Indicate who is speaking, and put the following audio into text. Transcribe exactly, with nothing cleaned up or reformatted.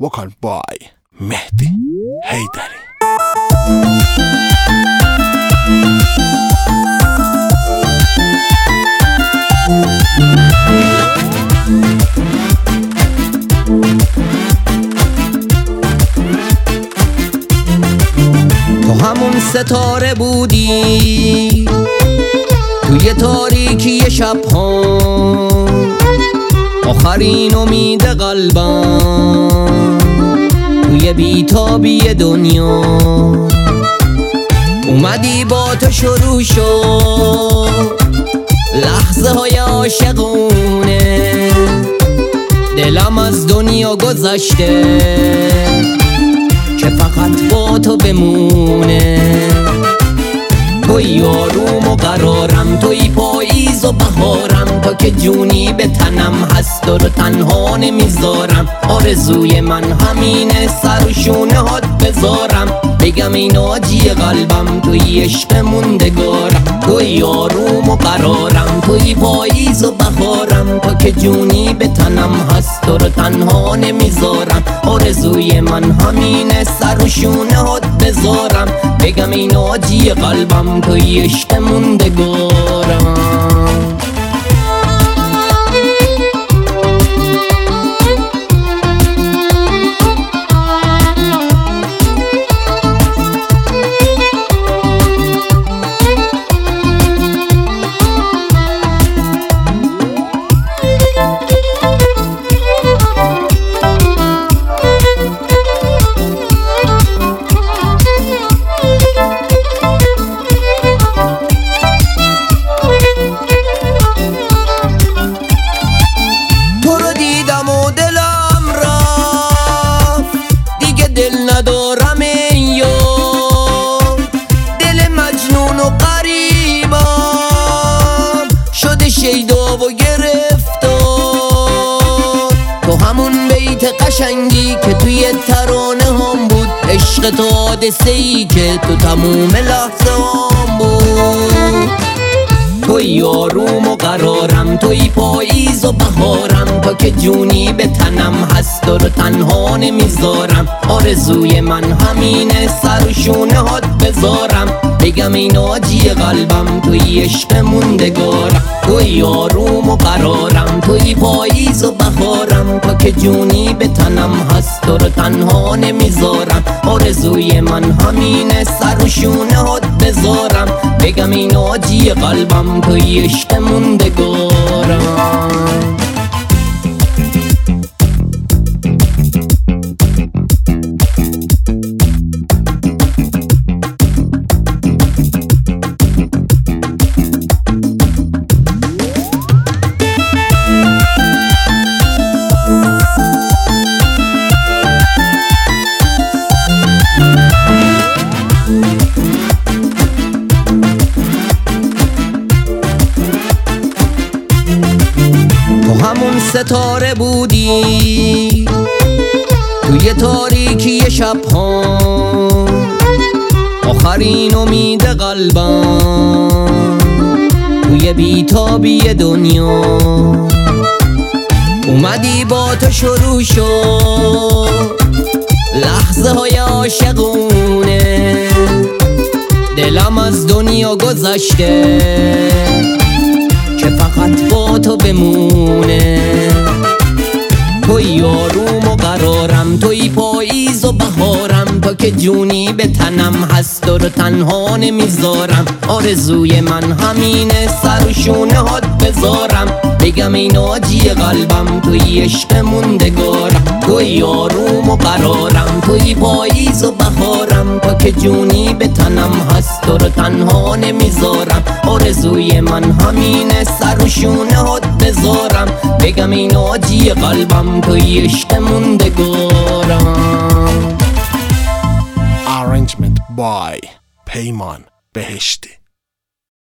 Speaker 1: وکال بای مهدی حیدری.
Speaker 2: تو همون ستاره بودی توی تاریکی شب‌ها، آخرین امید قلبم توی بیتابی دنیا. اومدی با تو شروع شد لحظه های عاشقونه، دلم از دنیا گذشته که فقط با تو بمونه. توی آروم و قرارم، توی پاییز و بهارم، تو که جونی به تنم هست و رو تنها نمیذارم. آرزوی من همینه سر و شونه هات بذارم، بگم این آجی قلبم توی عشق موندگارم. توی آروم و قرارم، توی پاییز و بهارم، تو که جونی به تنم هست و رو تنها نمیذارم. آرزوی من همینه سر و شونه هات بذارم، بگم این آجی قلبم توی عشق موندگارم. ندارم یا دل مجنون و غریبم شده شیدا و گرفتار. تو همون بیت قشنگی که توی ترانه هم بود، عشق تو حادثه ای که تو تموم لحظه هم بود. توی آروم و قرارم، توی پاییز و بهارم، تو که جونی به تنم هست و رو تنها نمیذارم. آرزوی من همینه سر و شونه هات بذارم، بگم این آجی قلبم توی عشق موندگارم. توی آروم و قرارم، توی پاییز و بهارم، تو که جونی به تنم هست و رو تنها نمیذارم. آرزوی من همینه سر و شونه هات بذارم، بگم این آجی قلبم توی عشق موندگارم. همون ستاره بودی توی تاریکی شب‌ها، آخرین امید قلبم توی بیتابی دنیا. اومدی با تو شروع شد لحظه های عاشقونه، دلم از دنیا گذشته که فقط با تو بمونه. توی آروم و قرارم، توی پاییز و بهارم، تو که جونی به تنم هست و رو تنها نمیذارم. آرزوی من همینه سر و شونه هات بذارم، بگم این آجی قلبم توی عشق موندگارم. توی آروم و قرارم، توی پاییز و بهارم، تو که جونی به تنم هست و رو تنها نمیذارم. آرزوی من همینه سر و شونه هات بذارم، بگم این آجی قلبم توی عشق موندگارم.
Speaker 1: Arrangement by پیمان بهشتی.